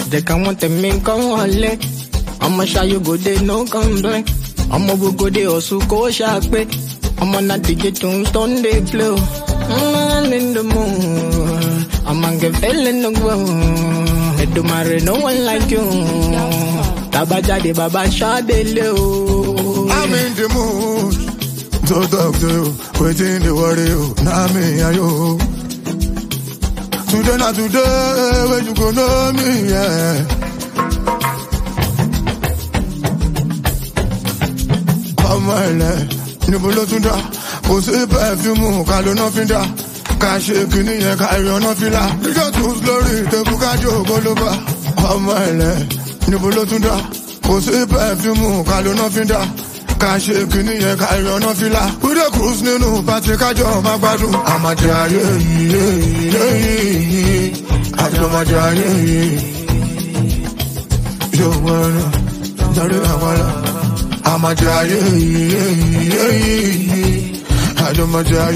They can want them in come wale. I'ma show you go there, no complaint. I'ma go there, also go sharp. I'ma not to get stone they play. I'm in the mood. I'ma get feeling the ground. It do matter, no one like you. Tabajade baba shadele. I'm in the mood. So talk to you, waiting the worry. Now me and you. Today not today, when you go know me, yeah. Oh my life, nibolo tunda, kose perfume, kalo no finda, kashe kini ye kayo no fila. You got too slowly, te buka jo goloba. Oh my life, nibolo tunda, kose perfume, kalo no finda, kashe kini ye kayo no fila. We dey cruise ninu, party kajo magbadu. I'ma try, I'ma try, you wanna, I'ma try, I'ma try,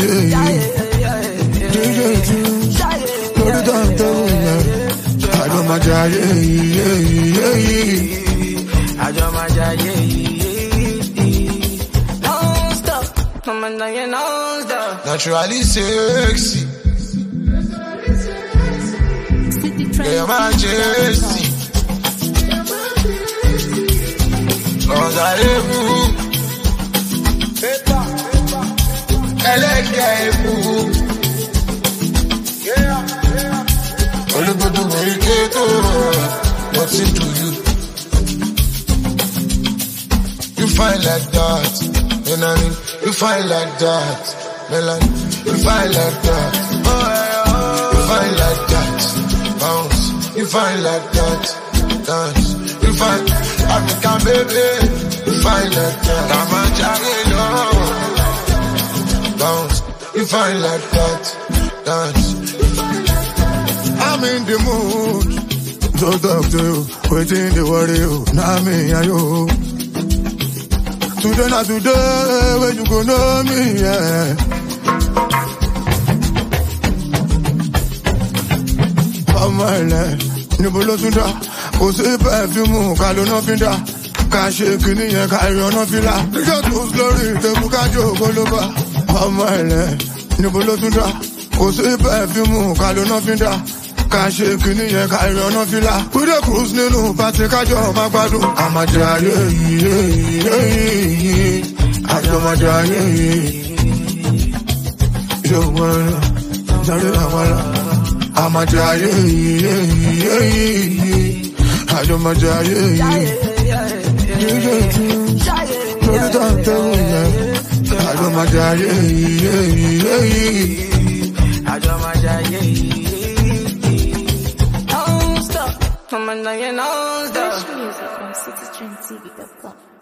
naturally sexy. Yeah, my Jesse. What's into you? You fine like that, you know what I mean? You fine like that, Melanie. You fine like that, you fine like that, bounce. You fine like that, dance. You fine, African baby. You fine like that, I'm a bounce. You fine like that, dance. I'm in the mood. So talk to you, waiting the worry you. Now me and you. Today not today, when you go know me, yeah. Oh my life, nibolo tunda, kose perfume, kalo no finda, kashe kini ye kayo no fila. You got too slowly, te buka jo goloba. Oh my life, nibolo tunda, kose perfume, kalo no finda, kashe kini ye kayo no fila. We dey cruise ninu, party kajo magbadu. I'ma try, I'ma try, you wanna, I'ma try, I'ma try, Don't stop, I'm a million. Fresh music from citytrendtv.com.